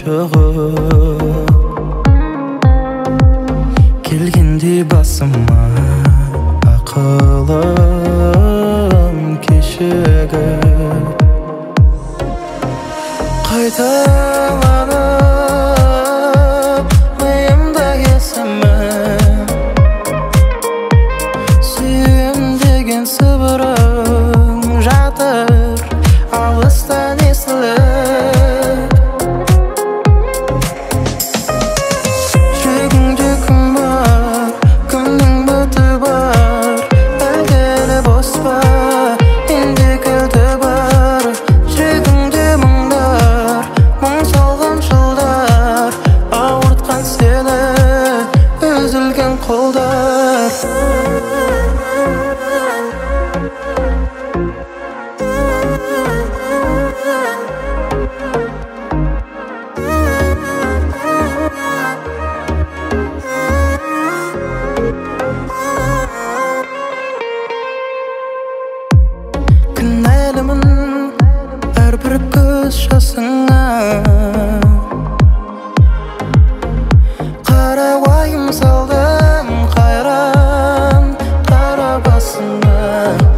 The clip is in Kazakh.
шығып келгенде басыма ақылым кешігіп қайталанып миымда есімім сүйем деген сыбырың жатыр алыстан естіліп жүрегіңде кім бар кімнің үміті бар әлде бос па менде кілті бар жүрегіңде мұңдар мұң салған жылдар ауыртқан сені үзілген қолдар кінәлімін әрбір көз жасыңа қара уайым салдым қайран қара басыңа